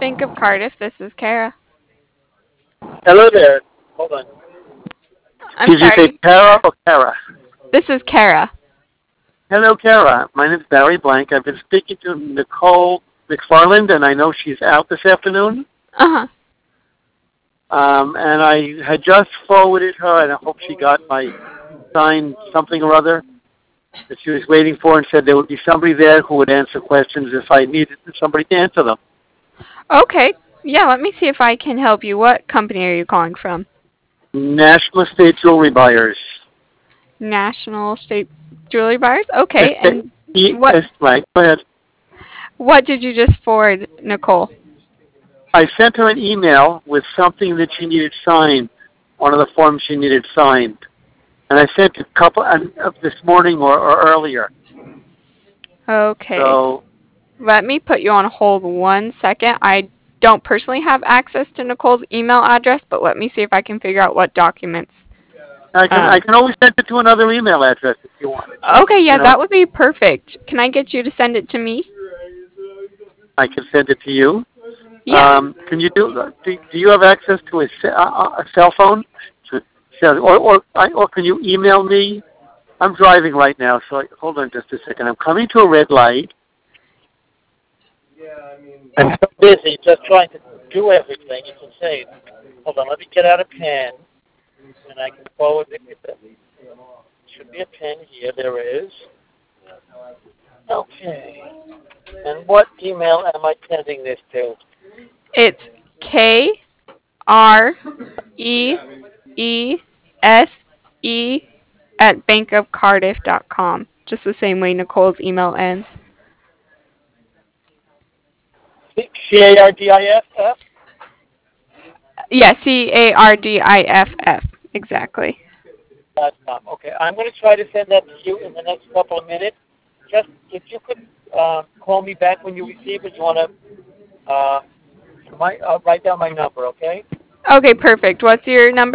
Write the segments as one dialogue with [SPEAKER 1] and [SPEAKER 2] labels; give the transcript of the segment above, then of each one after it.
[SPEAKER 1] Bank of Cardiff. This is Kara.
[SPEAKER 2] Hello there. Hold on.
[SPEAKER 1] I'm
[SPEAKER 2] Did you say
[SPEAKER 1] sorry.
[SPEAKER 2] Kara or Kara?
[SPEAKER 1] This is Kara.
[SPEAKER 2] Hello, Kara. My name is Barry Blank. I've been speaking to Nicole McFarland, and I know she's out this afternoon.
[SPEAKER 1] Uh-huh.
[SPEAKER 2] And I had just forwarded her, and I hope she got my signed something or other that she was waiting for, and said there would be somebody there who would answer questions if I needed somebody to answer them.
[SPEAKER 1] Okay. Yeah, let me see if I can help you. What company are you calling from?
[SPEAKER 2] National Estate Jewelry Buyers.
[SPEAKER 1] National State Jewelry Buyers? Okay. And what
[SPEAKER 2] Yes, right. Go ahead.
[SPEAKER 1] what did you just forward, Nicole?
[SPEAKER 2] I sent her an email with something that she needed signed, one of the forms she needed signed. And I sent a couple this morning or earlier.
[SPEAKER 1] Okay.
[SPEAKER 2] So
[SPEAKER 1] Let me put you on hold 1 second. I don't personally have access to Nicole's email address, but let me see if I can figure out what documents.
[SPEAKER 2] I can always send it to another email address if you want.
[SPEAKER 1] Okay, yeah,
[SPEAKER 2] You know,
[SPEAKER 1] that would be perfect. Can I get you to send it to me?
[SPEAKER 2] I can send it to you.
[SPEAKER 1] Yeah.
[SPEAKER 2] Can you do you have access to a cell phone? Or can you email me? I'm driving right now, so hold on just a second. I'm coming to a red light. I'm so busy just trying to do everything. It's insane. Hold on, let me get out a pen, and I can forward it. Should be a pen here. There is. Okay. And what email am I sending this to?
[SPEAKER 1] It's KREESE at bankofcardiff.com. Just the same way Nicole's email ends.
[SPEAKER 2] CARDIFF?
[SPEAKER 1] Yeah, CARDIFF. Exactly.
[SPEAKER 2] Okay, I'm going to try to send that to you in the next couple of minutes. Just if you could call me back when you receive it, you want to write down my number, okay?
[SPEAKER 1] Okay, perfect. What's your number?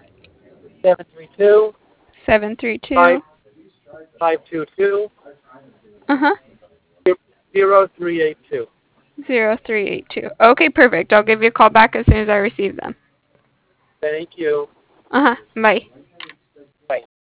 [SPEAKER 2] 732
[SPEAKER 1] 732.
[SPEAKER 2] 522
[SPEAKER 1] Uh-huh.
[SPEAKER 2] 0382.
[SPEAKER 1] 0382. Okay, perfect. I'll give you a call back as soon as I receive them.
[SPEAKER 2] Thank you.
[SPEAKER 1] Uh-huh. Bye.